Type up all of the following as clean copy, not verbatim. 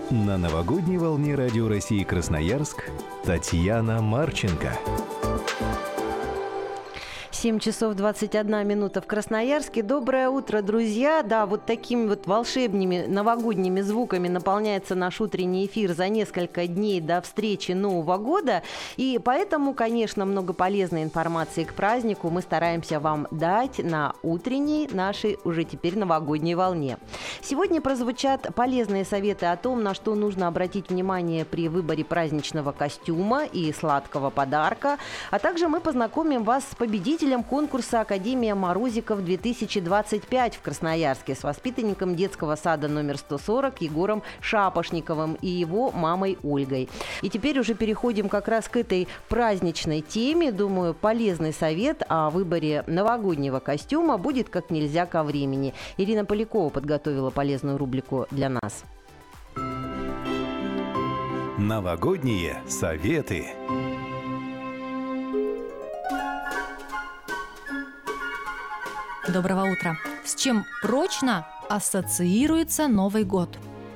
На новогодней волне Радио России Красноярск Татьяна Марченко. 7 часов 21 минута в Красноярске. Доброе утро, друзья. Да, вот такими вот волшебными новогодними звуками наполняется наш утренний эфир за несколько дней до встречи Нового года. И поэтому, конечно, много полезной информации к празднику мы стараемся вам дать на утренней нашей уже теперь новогодней волне. Сегодня прозвучат полезные советы о том, на что нужно обратить внимание при выборе праздничного костюма и сладкого подарка. А также мы познакомим вас с победителем конкурса «Академия Морозиков-2025» в Красноярске с воспитанником детского сада номер 140 Егором Шапошниковым и его мамой Ольгой. И теперь уже переходим как раз к этой праздничной теме. Думаю, полезный совет о выборе новогоднего костюма будет как нельзя ко времени. Ирина Полякова подготовила полезную рубрику для нас. Новогодние советы. Доброго утра. С чем прочно ассоциируется Новый год?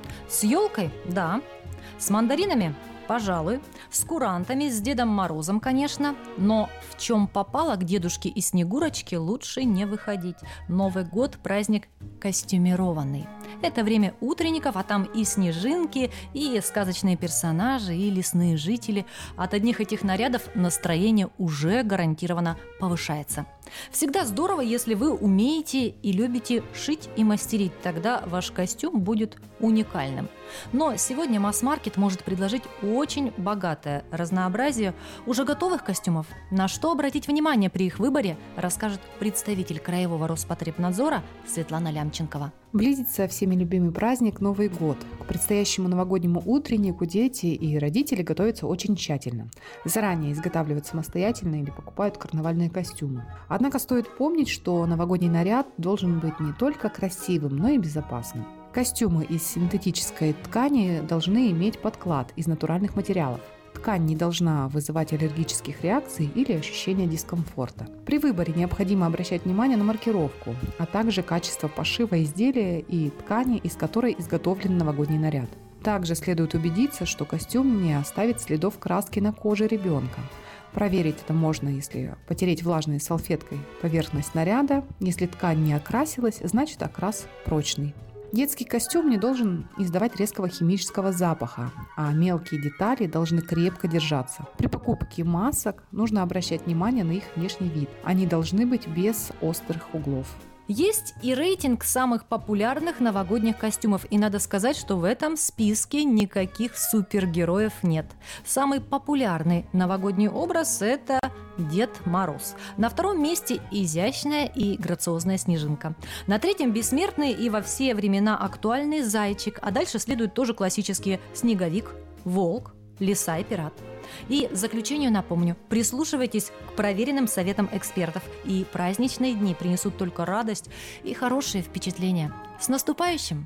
С елкой? Да. С мандаринами? Пожалуй. С курантами, с Дедом Морозом, конечно. Но в чем попало к Дедушке и Снегурочке лучше не выходить. Новый год – праздник костюмированный. Это время утренников, а там и снежинки, и сказочные персонажи, и лесные жители. От одних этих нарядов настроение уже гарантированно повышается. Всегда здорово, если вы умеете и любите шить и мастерить, тогда ваш костюм будет уникальным. Но сегодня масс-маркет может предложить очень богатое разнообразие уже готовых костюмов. На что обратить внимание при их выборе, расскажет представитель Краевого Роспотребнадзора Светлана Лямченкова. Близится всеми любимый праздник Новый год. К предстоящему новогоднему утреннику дети и родители готовятся очень тщательно. Заранее изготавливают самостоятельно или покупают карнавальные костюмы. Однако стоит помнить, что новогодний наряд должен быть не только красивым, но и безопасным. Костюмы из синтетической ткани должны иметь подклад из натуральных материалов. Ткань не должна вызывать аллергических реакций или ощущения дискомфорта. При выборе необходимо обращать внимание на маркировку, а также качество пошива изделия и ткани, из которой изготовлен новогодний наряд. Также следует убедиться, что костюм не оставит следов краски на коже ребенка. Проверить это можно, если потереть влажной салфеткой поверхность наряда. Если ткань не окрасилась, значит окрас прочный. Детский костюм не должен издавать резкого химического запаха, а мелкие детали должны крепко держаться. При покупке масок нужно обращать внимание на их внешний вид. Они должны быть без острых углов. Есть и рейтинг самых популярных новогодних костюмов, и надо сказать, что в этом списке никаких супергероев нет. Самый популярный новогодний образ – это Дед Мороз. На втором месте изящная и грациозная Снежинка. На третьем бессмертный и во все времена актуальный Зайчик, а дальше следуют тоже классические Снеговик, Волк, Лиса и Пират. И в заключение напомню, прислушивайтесь к проверенным советам экспертов, и праздничные дни принесут только радость и хорошие впечатления. С наступающим!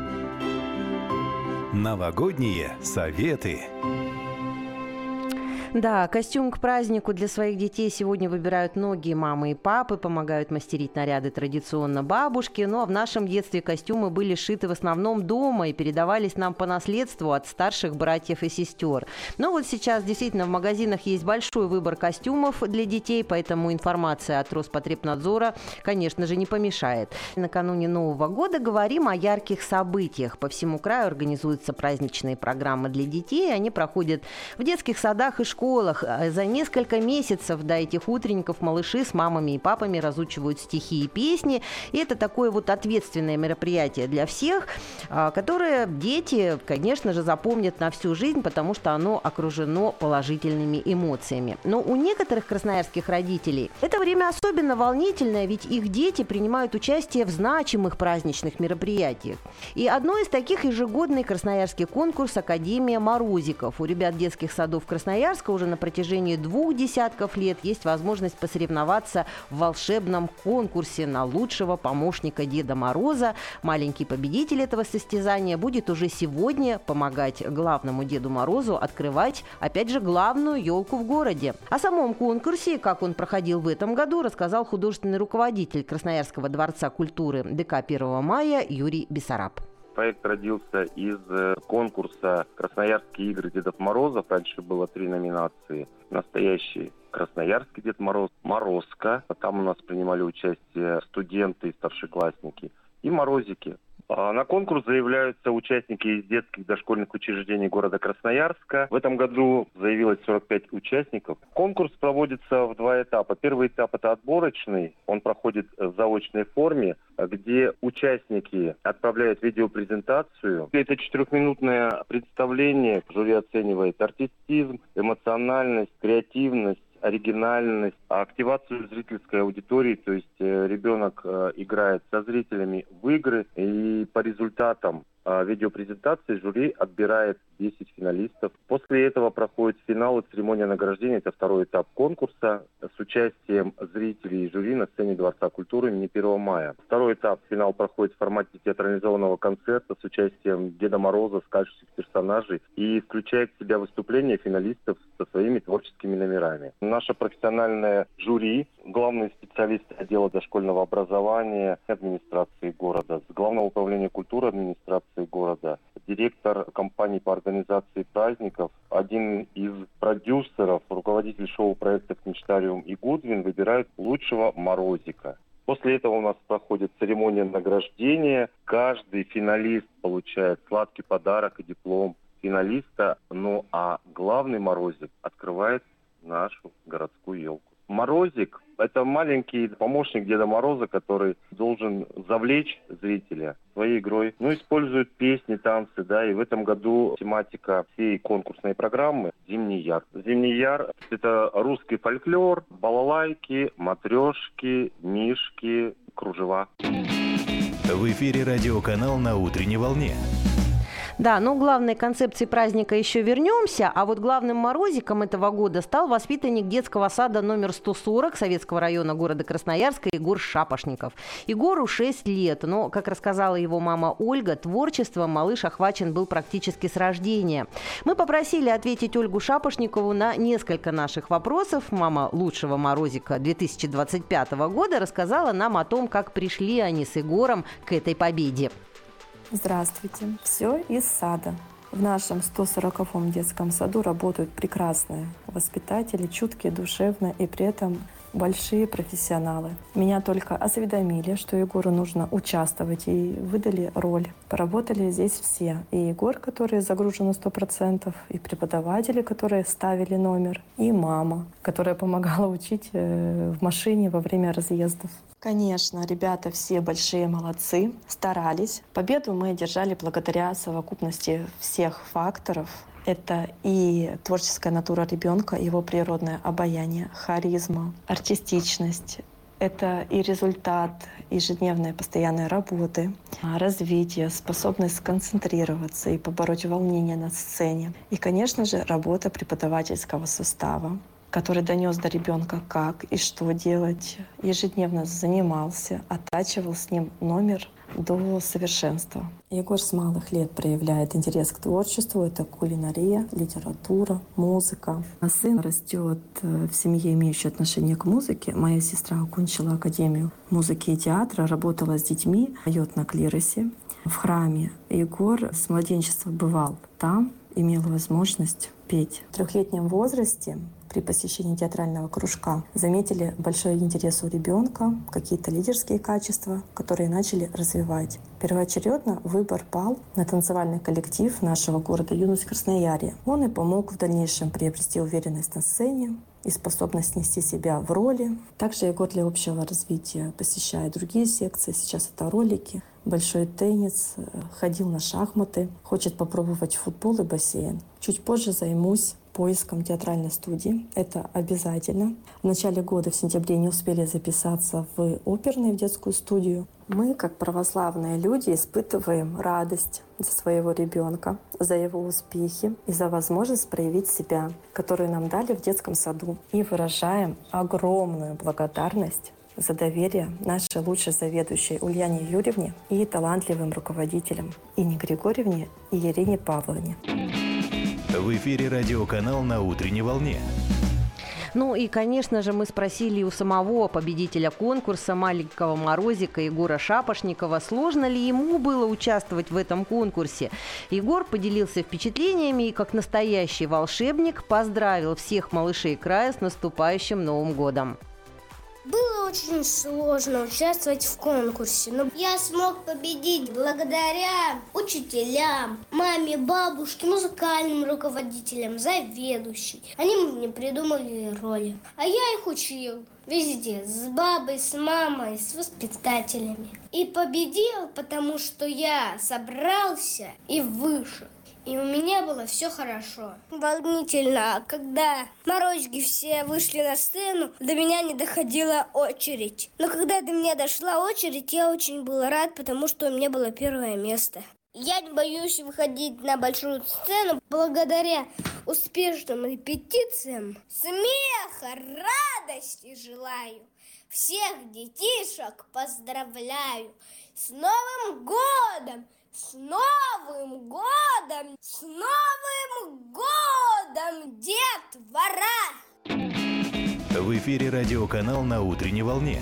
Новогодние советы. Да, костюм к празднику для своих детей сегодня выбирают многие мамы и папы, помогают мастерить наряды традиционно бабушки. Ну а в нашем детстве костюмы были сшиты в основном дома и передавались нам по наследству от старших братьев и сестер. Но вот сейчас действительно в магазинах есть большой выбор костюмов для детей, поэтому информация от Роспотребнадзора, конечно же, не помешает. Накануне Нового года говорим о ярких событиях. По всему краю организуются праздничные программы для детей. Они проходят в детских садах и школах. За несколько месяцев до этих утренников малыши с мамами и папами разучивают стихи и песни. И это такое вот ответственное мероприятие для всех, которое дети, конечно же, запомнят на всю жизнь, потому что оно окружено положительными эмоциями. Но у некоторых красноярских родителей это время особенно волнительное, ведь их дети принимают участие в значимых праздничных мероприятиях. И одно из таких ежегодный красноярский конкурс «Академия Морозиков». У ребят детских садов Красноярска уже на протяжении 2 десятков лет есть возможность посоревноваться в волшебном конкурсе на лучшего помощника Деда Мороза. Маленький победитель этого состязания будет уже сегодня помогать главному Деду Морозу открывать, опять же, главную елку в городе. О самом конкурсе и как он проходил в этом году рассказал художественный руководитель Красноярского дворца культуры ДК 1 мая Юрий Бессараб. Проект родился из конкурса «Красноярские игры Дедов Морозов». Раньше было 3 номинации. Настоящий красноярский Дед Мороз, Морозко. Там у нас принимали участие студенты и старшеклассники. И морозики. На конкурс заявляются участники из детских дошкольных учреждений города Красноярска. В этом году заявилось 45 участников. Конкурс проводится в 2 этапа. Первый этап – это отборочный. Он проходит в заочной форме, где участники отправляют видеопрезентацию. Это 4-минутное представление. Жюри оценивает артистизм, эмоциональность, креативность, оригинальность, активацию зрительской аудитории, то есть ребенок играет со зрителями в игры, и по результатам видеопрезентации жюри отбирает 10 финалистов. После этого проходит финал и церемония награждения. Это 2-й этап конкурса с участием зрителей и жюри на сцене Дворца культуры имени 1 мая. 2-й этап, финал, проходит в формате театрализованного концерта с участием Деда Мороза, сказочных персонажей, и включает в себя выступления финалистов со своими творческими номерами. Наше профессиональное жюри, главные специалисты отдела дошкольного образования администрации города, с Главного управления культуры администрации города, директор компании по организации праздников, один из продюсеров, руководитель шоу-проектов «Мечтариум» и «Гудвин» выбирают лучшего морозика. После этого у нас проходит церемония награждения. Каждый финалист получает сладкий подарок и диплом финалиста. Ну а главный морозик открывает нашу городскую елку. Морозик – это маленький помощник Деда Мороза, который должен завлечь зрителя своей игрой. Ну, используют песни, танцы, да, и в этом году тематика всей конкурсной программы – «Зимний яр». «Зимний яр» – это русский фольклор, балалайки, матрешки, мишки, кружева. В эфире радиоканал «На утренней волне». Да, но к главной концепции праздника еще вернемся, а вот главным морозиком этого года стал воспитанник детского сада номер 140 Советского района города Красноярска Егор Шапошников. Егору 6 лет, но, как рассказала его мама Ольга, творчеством малыш охвачен был практически с рождения. Мы попросили ответить Ольгу Шапошникову на несколько наших вопросов. Мама лучшего морозика 2025 года рассказала нам о том, как пришли они с Егором к этой победе. Здравствуйте. Все из сада. В нашем 140-м детском саду работают прекрасные воспитатели, чуткие, душевные и при этом большие профессионалы. Меня только осведомили, что Егору нужно участвовать, и выдали роль. Поработали здесь все. И Егор, который загружен на 100%, и преподаватели, которые ставили номер, и мама, которая помогала учить в машине во время разъездов. Конечно, ребята все большие молодцы, старались. Победу мы одержали благодаря совокупности всех факторов. Это и творческая натура ребенка, его природное обаяние, харизма, артистичность. Это и результат ежедневной постоянной работы, развитие, способность сконцентрироваться и побороть волнение на сцене. И, конечно же, работа преподавательского состава, который донес до ребенка, как и что делать, ежедневно занимался, оттачивал с ним номер до совершенства. Егор с малых лет проявляет интерес к творчеству. Это кулинария, литература, музыка. А сын растет в семье, имеющей отношение к музыке. Моя сестра окончила Академию музыки и театра, работала с детьми, поет на клиросе. В храме Егор с младенчества бывал там, имел возможность петь. В 3-летнем возрасте при посещении театрального кружка заметили большой интерес у ребенка, какие-то лидерские качества, которые начали развивать. Первоочередно выбор пал на танцевальный коллектив нашего города «Юность Красноярья». Он и помог в дальнейшем приобрести уверенность на сцене и способность нести себя в роли. Также Егор для общего развития посещает другие секции. Сейчас это ролики, большой теннис, ходил на шахматы, хочет попробовать футбол и бассейн. Чуть позже займусь поиском театральной студии. Это обязательно. В начале года, в сентябре, не успели записаться в оперную, в детскую студию. Мы, как православные люди, испытываем радость за своего ребенка, за его успехи и за возможность проявить себя, которую нам дали в детском саду. И выражаем огромную благодарность за доверие нашей лучшей заведующей Ульяне Юрьевне и талантливым руководителям Инне Григорьевне и Ирине Павловне. В эфире радиоканал «На утренней волне». Ну и, конечно же, мы спросили у самого победителя конкурса маленького Морозика Егора Шапошникова, сложно ли ему было участвовать в этом конкурсе. Егор поделился впечатлениями и, как настоящий волшебник, поздравил всех малышей края с наступающим Новым годом. Было очень сложно участвовать в конкурсе, но я смог победить благодаря учителям, маме, бабушке, музыкальным руководителям, заведующей. Они мне придумали роли, а я их учил везде, с бабой, с мамой, с воспитателями. И победил, потому что я собрался и вышел. И у меня было все хорошо. Волнительно, когда морозики все вышли на сцену, до меня не доходила очередь. Но когда до меня дошла очередь, я очень был рад, потому что у меня было первое место. Я не боюсь выходить на большую сцену благодаря успешным репетициям. Смеха, радости желаю. Всех детишек поздравляю. С Новым годом! С Новым годом! С Новым годом, детвора! В эфире радиоканал «На утренней волне».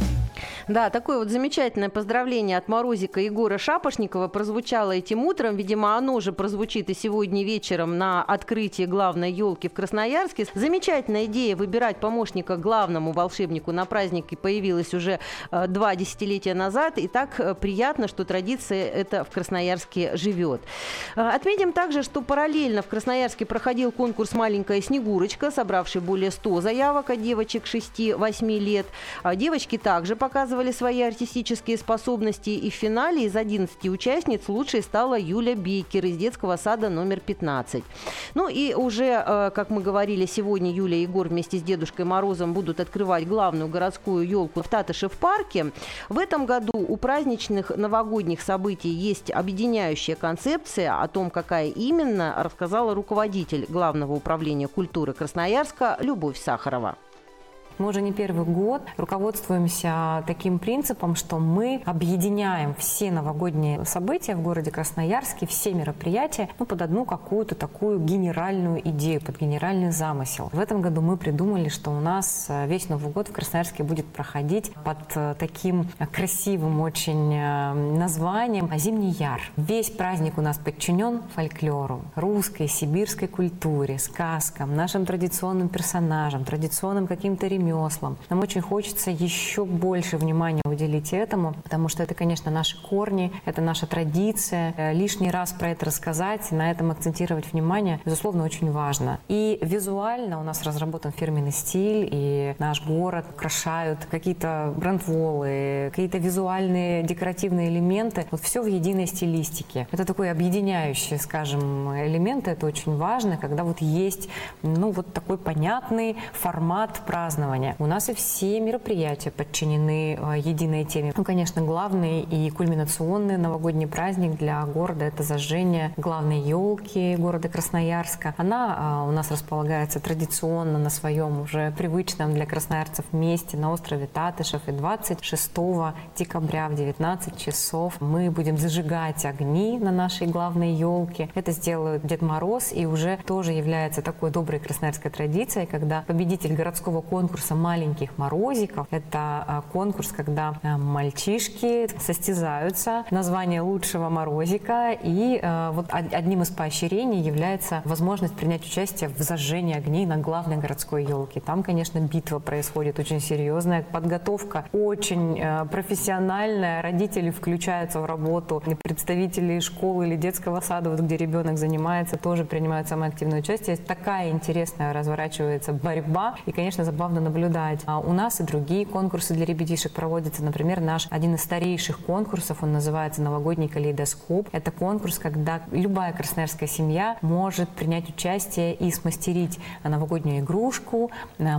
Да, такое вот замечательное поздравление от Морозика Егора Шапошникова прозвучало этим утром. Видимо, оно же прозвучит и сегодня вечером на открытии главной елки в Красноярске. Замечательная идея выбирать помощника главному волшебнику на празднике появилась уже 2 десятилетия назад. И так приятно, что традиция эта в Красноярске живет. Отметим также, что параллельно в Красноярске проходил конкурс «Маленькая Снегурочка», собравший более 100 заявок от девочек 6-8 лет. Девочки также показывали свои артистические способности, и в финале из 11 участниц лучшей стала Юля Бейкер из детского сада номер 15. Ну и уже, как мы говорили, сегодня Юля и Егор вместе с Дедушкой Морозом будут открывать главную городскую елку в Татышев-парке. В этом году у праздничных новогодних событий есть объединяющая концепция. О том, какая именно, рассказала руководитель Главного управления культуры Красноярска Любовь Сахарова. Мы уже не первый год руководствуемся таким принципом, что мы объединяем все новогодние события в городе Красноярске, все мероприятия, под одну какую-то такую генеральную идею, под генеральный замысел. В этом году мы придумали, что у нас весь Новый год в Красноярске будет проходить под таким красивым очень названием «Зимний яр». Весь праздник у нас подчинен фольклору, русской, сибирской культуре, сказкам, нашим традиционным персонажам, традиционным каким-то ремеслам. Нам очень хочется еще больше внимания уделить этому, потому что это, конечно, наши корни, это наша традиция. Лишний раз про это рассказать, на этом акцентировать внимание, безусловно, очень важно. И визуально у нас разработан фирменный стиль, и наш город украшают какие-то брендволы, какие-то визуальные декоративные элементы. Вот все в единой стилистике. Это такой объединяющий, скажем, элемент. Это очень важно, когда вот есть, вот такой понятный формат празднования. У нас и все мероприятия подчинены единой теме. Конечно, главный и кульминационный новогодний праздник для города – это зажжение главной елки города Красноярска. Она у нас располагается традиционно на своем уже привычном для красноярцев месте на острове Татышев. И 26 декабря в 19 часов мы будем зажигать огни на нашей главной елке. Это сделает Дед Мороз, и уже тоже является такой доброй красноярской традицией, когда победитель городского конкурса маленьких морозиков. Это конкурс, когда мальчишки состязаются на звание лучшего морозика. И вот одним из поощрений является возможность принять участие в зажжении огней на главной городской елке. Там, конечно, битва происходит очень серьезная. Подготовка очень профессиональная. Родители включаются в работу. Представители школы или детского сада, вот где ребенок занимается, тоже принимают самое активное участие. Такая интересная разворачивается борьба. И, конечно, забавно наблюдать. У нас и другие конкурсы для ребятишек проводятся. Например, наш один из старейших конкурсов, он называется «Новогодний калейдоскоп». Это конкурс, когда любая красноярская семья может принять участие и смастерить новогоднюю игрушку,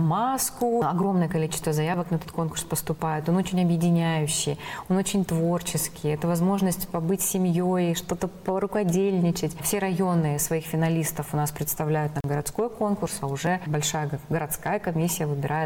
маску. Огромное количество заявок на этот конкурс поступает. Он очень объединяющий, он очень творческий. Это возможность побыть с семьей, что-то порукодельничать. Все районы своих финалистов у нас представляют на городской конкурс, а уже большая городская комиссия выбирает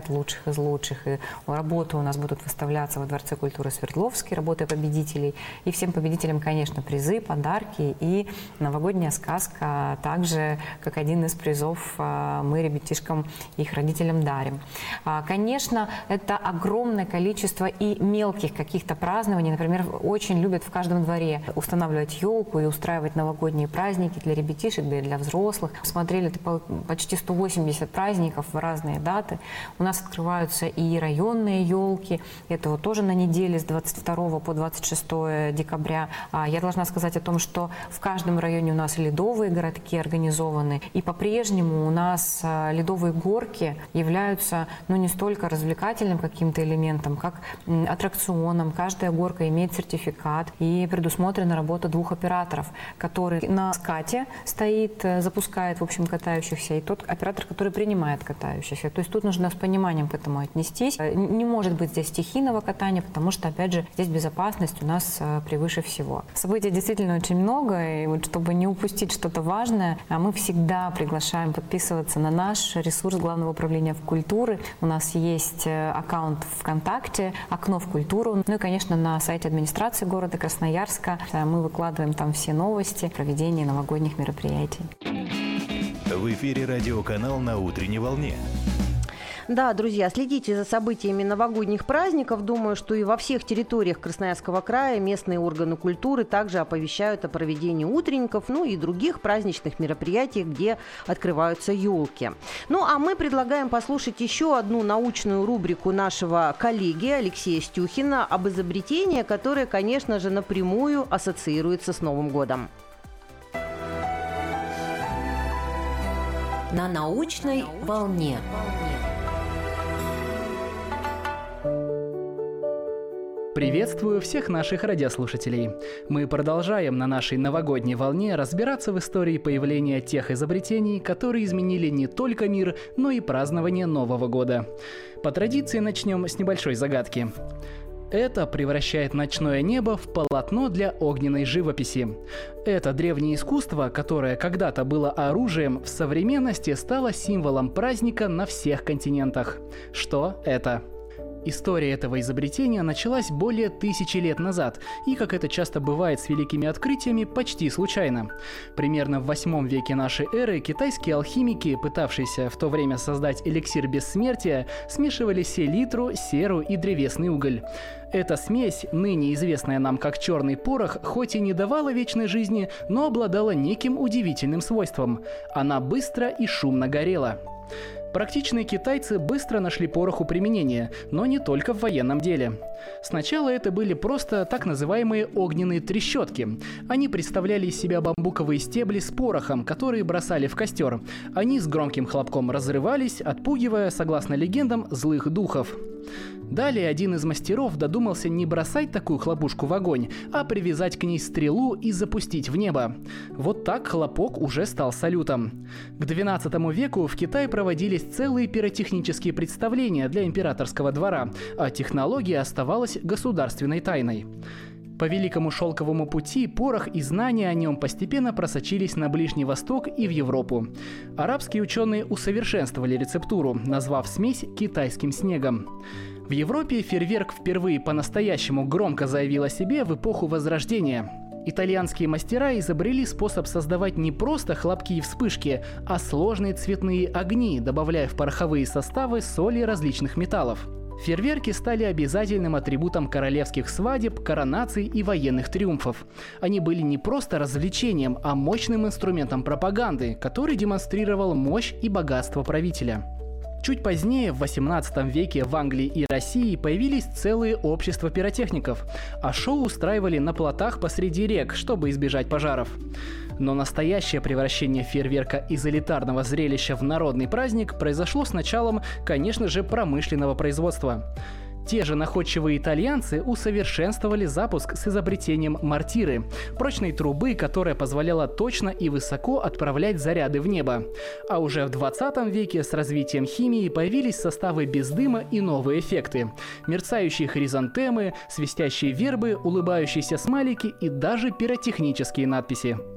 награждает лучших из лучших. И работы у нас будут выставляться во Дворце культуры Свердловский, работы победителей. И всем победителям, конечно, призы, подарки и новогодняя сказка. Также, как один из призов, мы ребятишкам и их родителям дарим. Конечно, это огромное количество и мелких каких-то празднований. Например, очень любят в каждом дворе устанавливать елку и устраивать новогодние праздники для ребятишек, да и для взрослых. Смотрели почти 180 праздников в разные даты. У нас открываются и районные елки. Это вот тоже на неделе с 22 по 26 декабря. Я должна сказать о том, что в каждом районе у нас ледовые городки организованы. И по-прежнему у нас ледовые горки являются не столько развлекательным каким-то элементом, как аттракционом. Каждая горка имеет сертификат и предусмотрена работа 2 операторов, который на скате стоит, запускает, в общем, катающихся, и тот оператор, который принимает катающихся. То есть тут нужно с пониманием к этому отнестись. Не может быть здесь стихийного катания, потому что, опять же, здесь безопасность у нас превыше всего. Событий действительно очень много, и вот чтобы не упустить что-то важное, мы всегда приглашаем подписываться на наш ресурс Главного управления культуры. У нас есть аккаунт ВКонтакте, окно в культуру. Ну и, конечно, на сайте администрации города Красноярска мы выкладываем там все новости о проведении новогодних мероприятий. В эфире радиоканал «На утренней волне». Да, друзья, следите за событиями новогодних праздников. Думаю, что и во всех территориях Красноярского края местные органы культуры также оповещают о проведении утренников, и других праздничных мероприятий, где открываются елки. А мы предлагаем послушать еще одну научную рубрику нашего коллеги Алексея Стюхина об изобретении, которое, конечно же, напрямую ассоциируется с Новым годом. На научной волне. Приветствую всех наших радиослушателей. Мы продолжаем на нашей новогодней волне разбираться в истории появления тех изобретений, которые изменили не только мир, но и празднование Нового года. По традиции начнем с небольшой загадки. Это превращает ночное небо в полотно для огненной живописи. Это древнее искусство, которое когда-то было оружием, в современности стало символом праздника на всех континентах. Что это? История этого изобретения началась более 1000 лет назад, и, как это часто бывает с великими открытиями, почти случайно. Примерно в 8 веке нашей эры китайские алхимики, пытавшиеся в то время создать эликсир бессмертия, смешивали селитру, серу и древесный уголь. Эта смесь, ныне известная нам как черный порох, хоть и не давала вечной жизни, но обладала неким удивительным свойством. Она быстро и шумно горела. Практичные китайцы быстро нашли пороху применение, но не только в военном деле. Сначала это были просто так называемые огненные трещотки. Они представляли из себя бамбуковые стебли с порохом, которые бросали в костер. Они с громким хлопком разрывались, отпугивая, согласно легендам, злых духов. Далее один из мастеров додумался не бросать такую хлопушку в огонь, а привязать к ней стрелу и запустить в небо. Вот так хлопок уже стал салютом. К XII веку в Китае проводились целые пиротехнические представления для императорского двора, а технология оставалась государственной тайной. По Великому Шелковому пути порох и знания о нем постепенно просочились на Ближний Восток и в Европу. Арабские ученые усовершенствовали рецептуру, назвав смесь китайским снегом. В Европе фейерверк впервые по-настоящему громко заявил о себе в эпоху Возрождения. Итальянские мастера изобрели способ создавать не просто хлопки и вспышки, а сложные цветные огни, добавляя в пороховые составы соли различных металлов. Фейерверки стали обязательным атрибутом королевских свадеб, коронаций и военных триумфов. Они были не просто развлечением, а мощным инструментом пропаганды, который демонстрировал мощь и богатство правителя. Чуть позднее, в 18 веке, в Англии и России появились целые общества пиротехников, а шоу устраивали на плотах посреди рек, чтобы избежать пожаров. Но настоящее превращение фейерверка из элитарного зрелища в народный праздник произошло с началом, конечно же, промышленного производства. Те же находчивые итальянцы усовершенствовали запуск с изобретением мортиры – прочной трубы, которая позволяла точно и высоко отправлять заряды в небо. А уже в 20 веке с развитием химии появились составы без дыма и новые эффекты – мерцающие хризантемы, свистящие вербы, улыбающиеся смайлики и даже пиротехнические надписи. В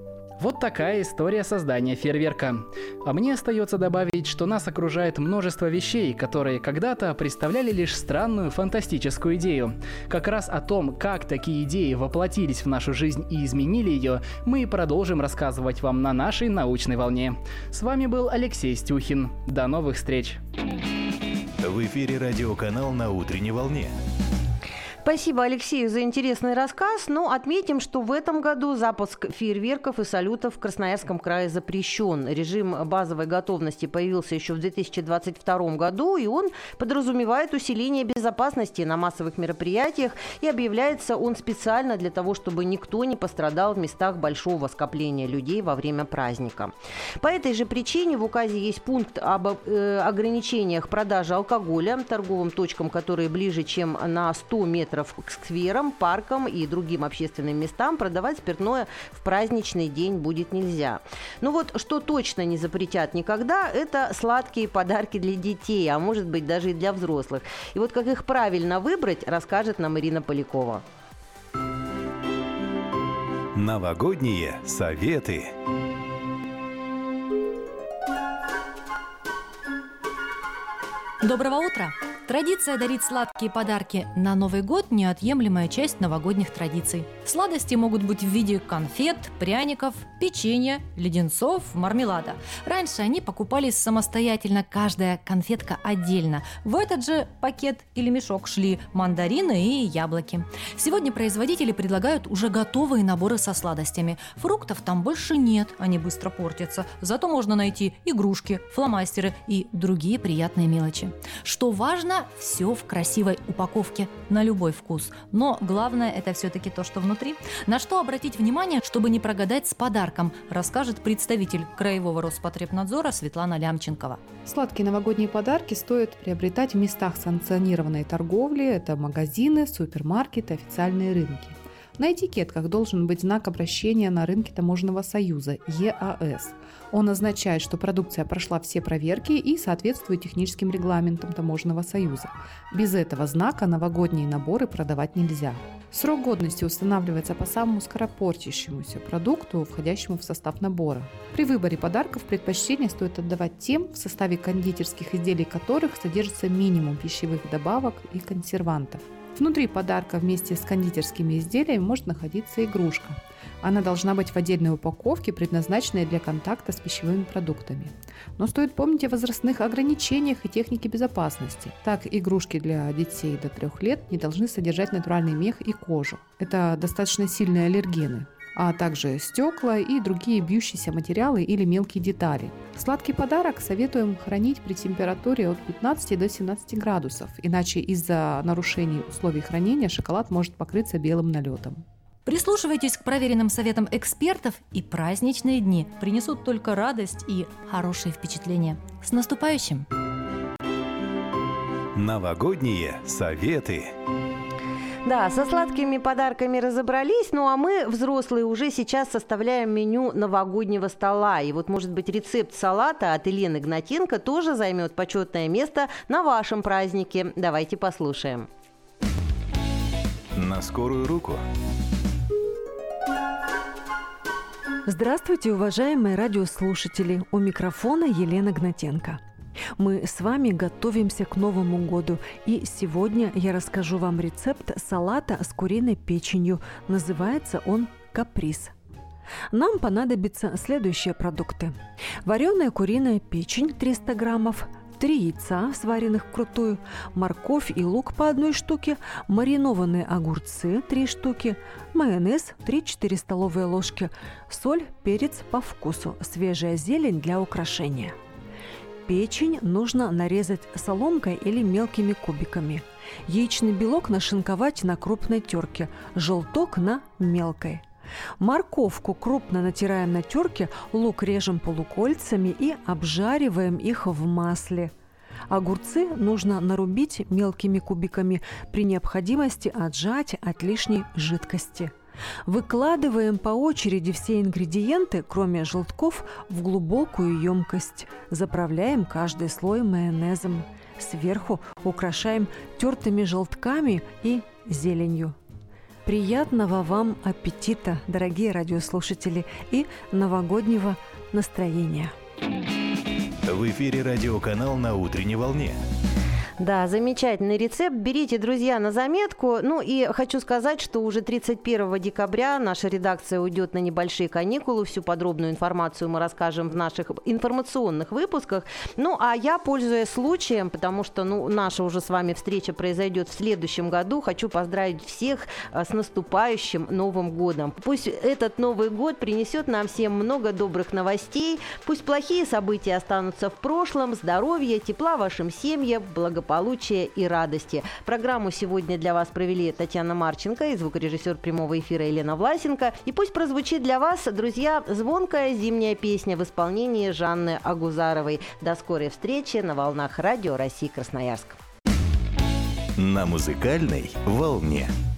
Вот такая история создания фейерверка. А мне остается добавить, что нас окружает множество вещей, которые когда-то представляли лишь странную фантастическую идею. Как раз о том, как такие идеи воплотились в нашу жизнь и изменили ее, мы и продолжим рассказывать вам на нашей научной волне. С вами был Алексей Стюхин. До новых встреч! В эфире радиоканал «На утренней волне». Спасибо Алексею за интересный рассказ. Но отметим, что в этом году запуск фейерверков и салютов в Красноярском крае запрещен. Режим базовой готовности появился еще в 2022 году, и он подразумевает усиление безопасности на массовых мероприятиях, и объявляется он специально для того, чтобы никто не пострадал в местах большого скопления людей во время праздника. По этой же причине в указе есть пункт об ограничениях продажи алкоголя торговым точкам, которые ближе, чем на 100 метров к скверам, паркам и другим общественным местам, продавать спиртное в праздничный день будет нельзя. Ну вот, что точно не запретят никогда, это сладкие подарки для детей, а может быть даже и для взрослых. И вот как их правильно выбрать, расскажет нам Ирина Полякова. Новогодние советы. Доброго утра! Традиция дарить сладкие подарки на Новый год – неотъемлемая часть новогодних традиций. Сладости могут быть в виде конфет, пряников, печенья, леденцов, мармелада. Раньше они покупались самостоятельно, каждая конфетка отдельно. В этот же пакет или мешок шли мандарины и яблоки. Сегодня производители предлагают уже готовые наборы со сладостями. Фруктов там больше нет, они быстро портятся. Зато можно найти игрушки, фломастеры и другие приятные мелочи. Что важно, все в красивой упаковке, на любой вкус. Но главное – это все-таки то, что внутри. На что обратить внимание, чтобы не прогадать с подарком, расскажет представитель Краевого Роспотребнадзора Светлана Лямченкова. Сладкие новогодние подарки стоит приобретать в местах санкционированной торговли. Это магазины, супермаркеты, официальные рынки. На этикетках должен быть знак обращения на рынке Таможенного союза ЕАС. Он означает, что продукция прошла все проверки и соответствует техническим регламентам Таможенного союза. Без этого знака новогодние наборы продавать нельзя. Срок годности устанавливается по самому скоропортящемуся продукту, входящему в состав набора. При выборе подарков предпочтение стоит отдавать тем, в составе кондитерских изделий которых содержится минимум пищевых добавок и консервантов. Внутри подарка вместе с кондитерскими изделиями может находиться игрушка. Она должна быть в отдельной упаковке, предназначенной для контакта с пищевыми продуктами. Но стоит помнить о возрастных ограничениях и технике безопасности. Так, игрушки для детей до 3 лет не должны содержать натуральный мех и кожу. Это достаточно сильные аллергены, а также стекла и другие бьющиеся материалы или мелкие детали. Сладкий подарок советуем хранить при температуре от 15 до 17 градусов, иначе из-за нарушений условий хранения шоколад может покрыться белым налетом. Прислушивайтесь к проверенным советам экспертов, и праздничные дни принесут только радость и хорошие впечатления. С наступающим! Новогодние советы. Да, со сладкими подарками разобрались, ну а мы, взрослые, уже сейчас составляем меню новогоднего стола. И вот, может быть, рецепт салата от Елены Гнатенко тоже займет почетное место на вашем празднике. Давайте послушаем. На скорую руку. Здравствуйте, уважаемые радиослушатели! У микрофона Елена Гнатенко. Мы с вами готовимся к Новому году, и сегодня я расскажу вам рецепт салата с куриной печенью. Называется он «Каприз». Нам понадобятся следующие продукты. Вареная куриная печень 300 граммов, 3 яйца, сваренных вкрутую, морковь и лук по 1 штуке, маринованные огурцы 3 штуки, майонез 3-4 столовые ложки, соль, перец по вкусу, свежая зелень для украшения. Печень нужно нарезать соломкой или мелкими кубиками. Яичный белок нашинковать на крупной терке, желток на мелкой. Морковку крупно натираем на терке, лук режем полукольцами и обжариваем их в масле. Огурцы нужно нарубить мелкими кубиками, при необходимости отжать от лишней жидкости. Выкладываем по очереди все ингредиенты, кроме желтков, в глубокую емкость. Заправляем каждый слой майонезом. Сверху украшаем тертыми желтками и зеленью. Приятного вам аппетита, дорогие радиослушатели, и новогоднего настроения. В эфире радиоканал «На утренней волне». Да, замечательный рецепт. Берите, друзья, на заметку. Ну и хочу сказать, что уже 31 декабря наша редакция уйдет на небольшие каникулы. Всю подробную информацию мы расскажем в наших информационных выпусках. Ну а я, пользуясь случаем, потому что наша уже с вами встреча произойдет в следующем году, хочу поздравить всех с наступающим Новым годом. Пусть этот Новый год принесет нам всем много добрых новостей. Пусть плохие события останутся в прошлом. Здоровья, тепла вашим семьям, благополучия и радости. Программу сегодня для вас провели Татьяна Марченко и звукорежиссер прямого эфира Елена Власенко. И пусть прозвучит для вас, друзья, звонкая зимняя песня в исполнении Жанны Агузаровой. До скорой встречи на волнах Радио России Красноярск. На музыкальной волне.